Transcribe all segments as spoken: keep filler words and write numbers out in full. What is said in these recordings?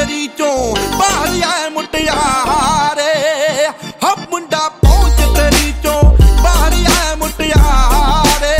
ਸ਼ਿਕਾਰੀ ਚੋਂ ਬਾਹਰ ਆਏ ਮੁਟਿਆਰੇ ਹਾ ਮੁੰਡਾ ਪਹੁੰਚ ਤੇਰੀ ਚੋਂ ਬਾਹਰ ਆਏ ਮੁਟਿਆਰੇ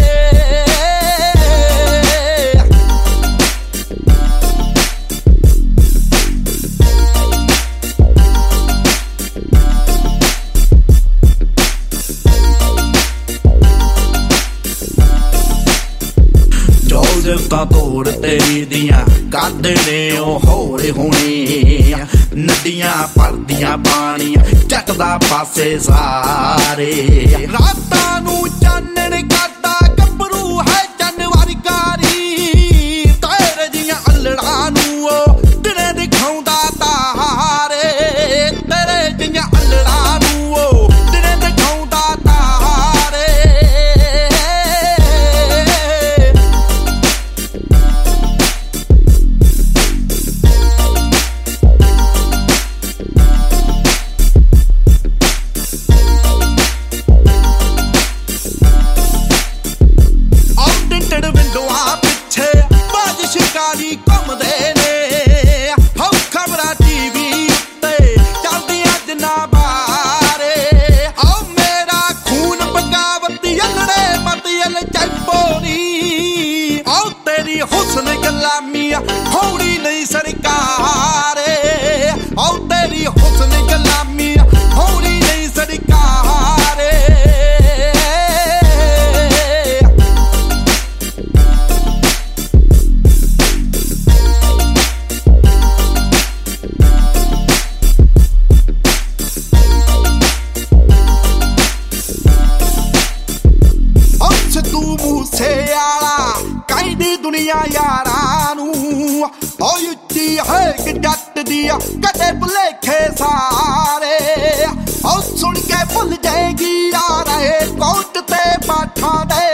ਤਾਂ ਤੋੜ ਤੇਰੀ ਦੀਆਂ ਕੱਢਣੇ ਉਹ ਹੋਰੇ ਹੋਣੇ ਨਦੀਆਂ ਭਰਦੀਆਂ ਪਾਣੀਆਂ ਚੱਕਦਾ ਪਾਸੇ ਸਾਰੇ ਰਾਤਾਂ ਨੂੰ ਚਾਨਣ ਕਰਦਾ ਗੱਭਰੂ ਹੈ ਚੰਨ ਵਰਗਾਰੀ ਤੇਰੇ ਦੀਆਂ ਅਲੜਾਂ ਨੂੰ ਉਹ ਦਿਨੇ ਦਿਖਾਉਂਦਾ ਤਾਰੇ ਤੇਰੇ ਦੀਆਂ ਅਲੜਾਂ ਨੂੰ ਉਹ ਦਿਨੇ ਦਿਖਾਉਂਦਾ ਤਾਰੇ ਸ਼ਿਕਾਰੀ ਘੁੰਮਦੇ ਨੇ ਹੋ ਖਬਰਾਂ ਟੀਵੀ ਉੱਤੇ ਚੱਲਦੀਆਂ ਜਿੰਨਾ ਬਾਰੇ ਹੋ ਮੇਰਾ ਖੂਨ ਬਗਾਵਤ ਅਲੜੇ ਮਤਲ ਚੈਂਪੋਨੀ ਹੋ ਤੇਰੀ ਹੁਸਨ ਗੁਲਾਮੀਆਂ ਹੌੜੀ ਨਹੀਂ ਸਰਕਾਰੇ ਹੋ ਤੇਰੀ ਹੁਸਨ ਗੁਲਾਮੀਆਂ ਹੌੜੀ ਨਹੀਂ ਸਰਕਾਰੇ ਤੂੰ ਮੂਸੇ ਆਲਾ ਕਹਿੰਦੀ ਦੁਨੀਆ ਯਾਰਾਂ ਨੂੰ ਓ ਉੱਚੀ ਹੈ ਕਿ ਜੱਟ ਦੀ ਕਦੇ ਭੁਲੇਖੇ ਸਾਰੇ ਓ ਸੁਣ ਕੇ ਭੁੱਲ ਜਾਏਗੀ ਯਾਰ ਇਹ ਕੋਟ ਤੇ ਪਾਠਾਂ ਦੇ